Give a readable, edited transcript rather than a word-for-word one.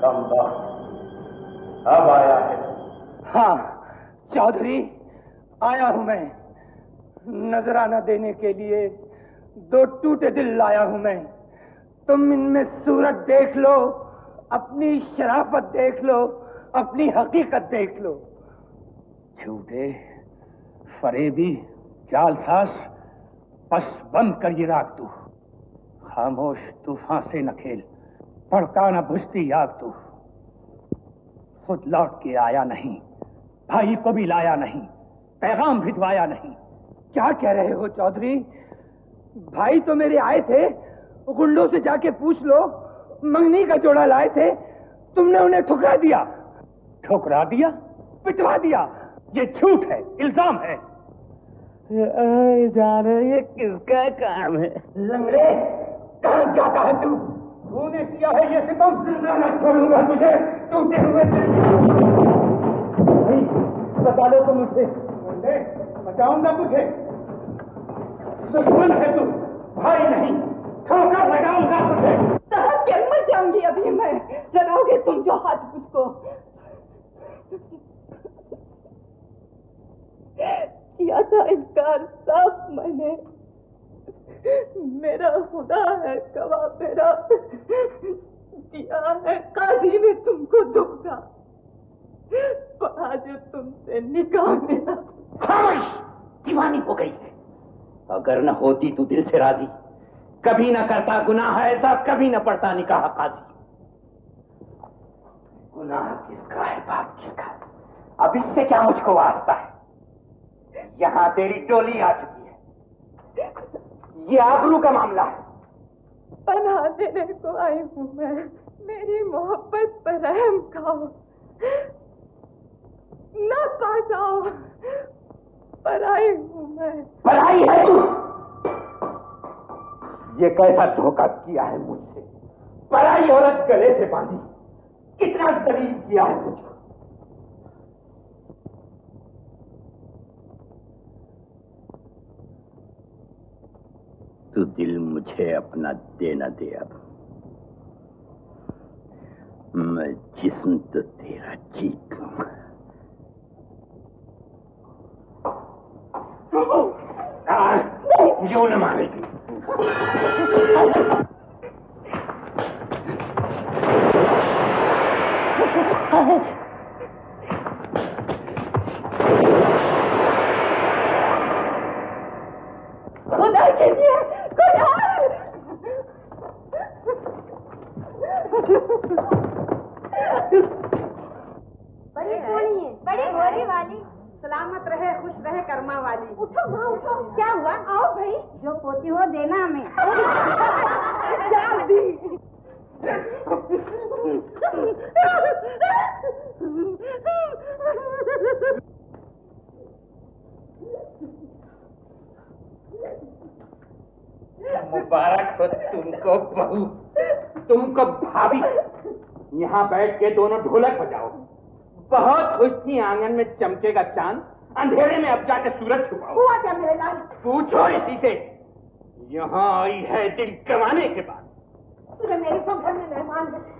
कम वक्त अब आया है। हाँ चौधरी, आया हूं मैं। नजराना देने के लिए 2 टूटे दिल लाया हूं मैं। तुम इनमें सूरत देख लो, अपनी शराफत देख लो, अपनी हकीकत देख लो। झूठे, फरेबी, जालसाज, बस बंद कर ये राग तू। खामोश तूफान से न खेल, भड़का न बुझती आग तू। खुद लौट के आया नहीं, भाई को भी लाया नहीं, पैगाम भिजवाया नहीं। क्या कह रहे हो चौधरी? भाई तो मेरे आए थे, गुंडों से जाके पूछ लो, मंगनी का जोड़ा लाए थे, तुमने उन्हें ठुकरा दिया। ठुकरा दिया? पिटवा दिया। ये झूठ है, इल्जाम है। जाने ये किसका काम है? लंगड़े, कहाँ जाता है तू? तूने किया है ये सितम, जिंदा न छोड़ूंगा तुझे। टूटे हुए बता दो तुम मुझे। बचाऊंगा तुझे। दुश्मन है तू, भाई नहीं। ठोकर लगाऊंगा तुझे। तरह के मर जाऊंगी अभी मैं। लगाओगे तुम जो हाथ मुझको। किया था इनकार साफ मैंने। मेरा खुदा है गवाह मेरा। दिया है काजी ने तुमको धोखा। आज तुमसे निकाह मेरा। खामोश, दीवानी हो गई है। अगर न होती तू दिल से राजी, कभी न करता गुनाह ऐसा, कभी न पड़ता निकाह काजी। गुनाह किसका है, बाप किसका? अब इससे क्या मुझको वास्ता है? यहां तेरी टोली आ चुकी है, ये आबरू का मामला है। पनाह देने को आई हूं मैं। मेरी मोहब्बत पर रहम खाओ, न पास आओ। पर आई हूं मैं। पराई है तू? ये कैसा धोखा किया है मुझसे? पराई औरत गले से बांधी, कितना दलील किया है मुझको। तू दिल मुझे अपना देना दे। अब मैं जिस्म तो तेरा जीत लूंगा। यूं न मारेगी। खुदा के लिए कोई और। बड़ी सोनी है, बड़ी भोली वाली। सलामत रहे, खुश रहे, कर्मा वाली। उठो माँ उठो। क्या हुआ? आओ भाई। जो पोती हो देना हमें। जल्दी। मुबारक हो तुमको बहू, तुमको भाभी। यहाँ बैठ के दोनों ढोलक बजाओ। बहुत खुश थी आंगन में चमकेगा चांद, अंधेरे में अब जाके सूरज छुपाओ। हुआ क्या मेरे लाल? पूछो इसी से। यहाँ आई है दिल गंवाने के बाद। तुझे मेरे सब घर में मेहमान है।